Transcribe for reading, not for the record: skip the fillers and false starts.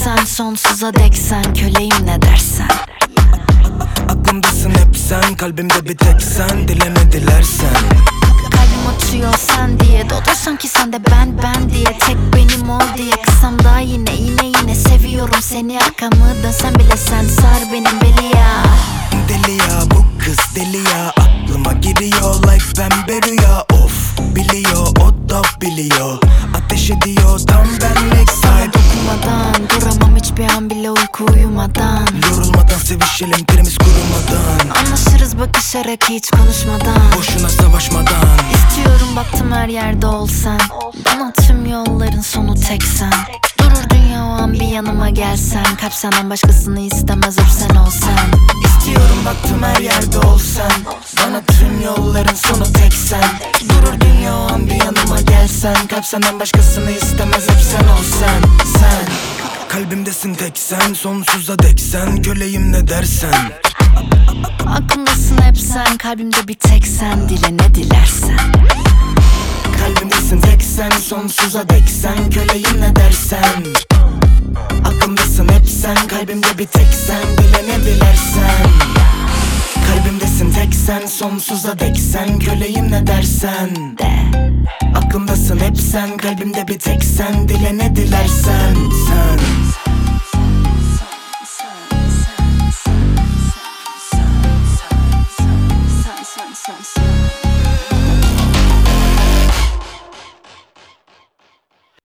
sen, sonsuza dek sen, köleyim ne dersen. Aklımdasın hep sen, kalbimde bir tek sen, dile ne dilersen. Kalbim atıyor sen diye, doğdu sanki sen de ben diye. Tek benim ol diye, kısam daha yine seviyorum seni. Arkamı dönsem bile sen sar benim beli ya. Deli ya bu kız, deli ya, aklıma giriyor like pembe rüya. Of biliyor, o da biliyor, ateş ediyor tam benlik. Sana dokunmadan duramam hiçbir an bile, uyku uyumadan. Yorulmadan sevişelim, terimiz kurumadan. Anlaşırız bakışarak hiç konuşmadan. Boşuna savaşmadan. İstiyorum baktım her yerde ol sen. Bana tüm yolların sonu tek sen. Durur dünya o an bir yanıma gelsen. Kalp senden başkasını istemez, hep sen olsan. İstiyorum baktım her yerde ol sen. Bana tüm yolların sonu tek sen. Durur dünya o an bir yanıma gelsen. Kalp senden başkasını istemez, hep sen ol sen. Kalbimdesin tek sen, sonsuza dek sen, köleyim ne dersen. Aklımdasın hep sen, kalbimde bir tek sen, dile ne dilersen. Kalbimdesin tek sen, sonsuza dek sen, köleyim ne dersen. Aklımdasın hep sen, kalbimde bir tek sen, dile ne dilersen. Kalbimdesin tek sen, sonsuza dek sen, köleyim ne dersen. De Aklımdasın hep sen, kalbimde bir tek sen, dile ne dilersen.